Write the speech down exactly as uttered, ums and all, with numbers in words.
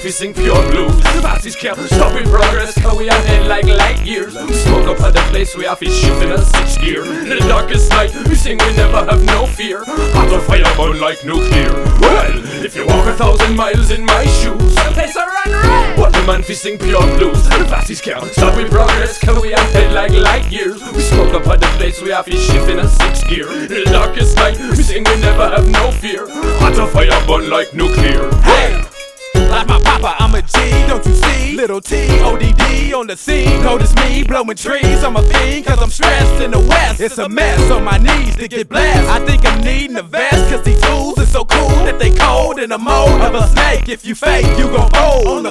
fi sing pure blues. The parties can't stop in progress, cause we ahead like light years. We smoke up at the place, we have to shift in a six gear. In the darkest night, we sing we never have no fear. Heart of fire burn like nuclear. Well, if you walk a thousand miles in my shoes, the place I run red. But the man fi sing pure blues. The parties can't stop in progress, cause we ahead like light years. We smoke up at the place, we have to shift in a six gear. In the darkest night, we sing we never have no fear. Heart of fire burn like nuclear. Hey! Like my papa, I'm a G, don't you see? Little T, O D D on the scene. Notice me blowing trees, I'm a fiend, cause I'm stressed in the west. It's a mess on my knees to get blessed. I think I'm needing a vest, cause these fools are so cool that they cold in the mold of a snake. If you fake, you gon' fold.